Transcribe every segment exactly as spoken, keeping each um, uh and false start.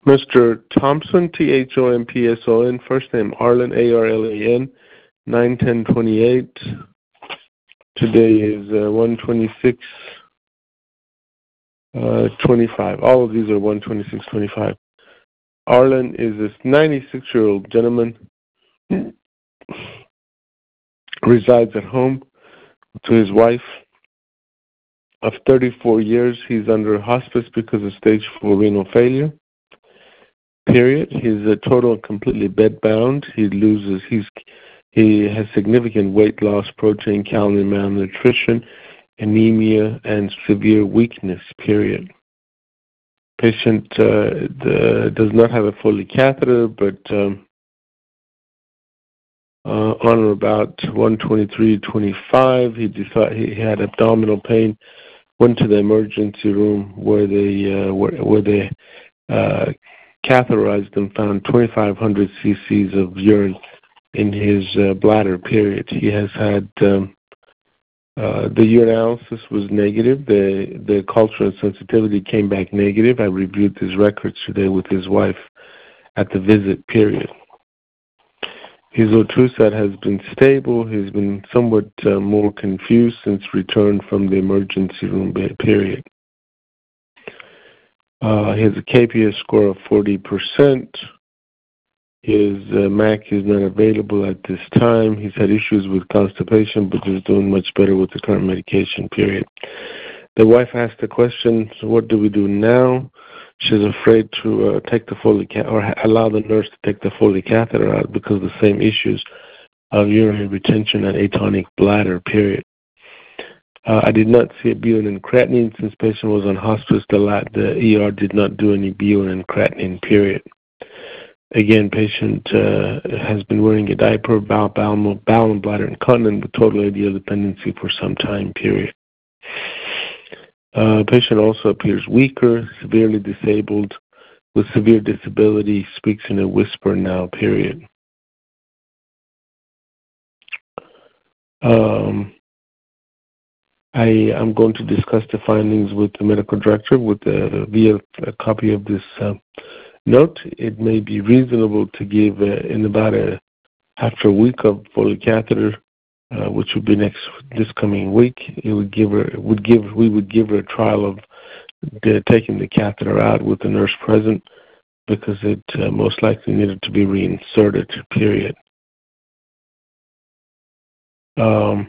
Mister Thompson, T H O M P S O N, first name Arlan, A R L A N, nine ten twenty-eight. Today is uh, one twenty-six twenty-five. All of these are one twenty-six twenty-five. Arlan is this ninety-six-year-old gentleman, resides at home to his wife of thirty-four years. He's under hospice because of stage four renal failure. Period. He's a total and completely bedbound. He loses. He's he has significant weight loss, protein, calorie malnutrition, anemia, and severe weakness. Period. Patient uh, the, does not have a Foley catheter, but um, uh, on or about one twenty-three twenty-five, he decided he had abdominal pain. Went to the emergency room where they uh, where, where they uh, catheterized and found twenty-five hundred cc's of urine in his uh, bladder. Period. He has had um, uh, the urinalysis was negative. The the culture and sensitivity came back negative. I reviewed his records today with his wife at the visit. Period. His O two set has been stable. He's been somewhat uh, more confused since return from the emergency room. Period. Uh, he has a K P S score of forty percent. His uh, M A C is not available at this time. He's had issues with constipation, but is doing much better with the current medication. Period. The wife asked the question, so what do we do now? She's afraid to uh, take the Foley cath- or allow the nurse to take the Foley catheter out because of the same issues of urinary retention and atonic bladder. Period. Uh, I did not see a butane and creatinine since patient was on hospice. The, la- the E R did not do any butane and creatinine. Period. Again, patient uh, has been wearing a diaper, bowel, bowel, bowel and bladder incontinent with total ideal dependency for some time. Period. Uh, patient also appears weaker, severely disabled, with severe disability, speaks in a whisper now. Period. Um, I am going to discuss the findings with the medical director with uh, via a copy of this uh, note. It may be reasonable to give uh, in about a after a week of Foley catheter, uh, which would be next this coming week. It would give her would give we would give her a trial of the, taking the catheter out with the nurse present because it uh, most likely needed to be reinserted. Period. Um,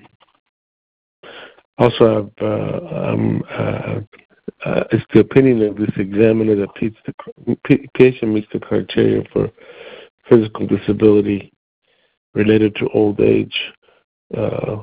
also, I've, uh, um, uh, uh, it's the opinion of this examiner that the patient meets the criteria for physical disability related to old age uh,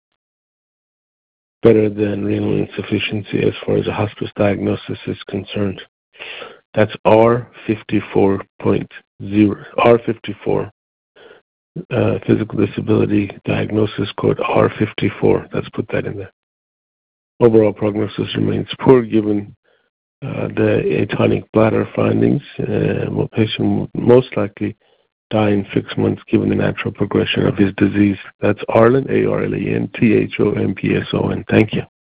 better than renal insufficiency as far as a hospice diagnosis is concerned. That's R fifty-four point zero, R fifty-four. Uh, physical disability diagnosis code R fifty-four. Let's put that in there. Overall prognosis remains poor given uh, the atonic bladder findings. Uh, patient will most likely die in six months given the natural progression of his disease. That's Arlan, A R L A N, T H O M P S O N. Thank you.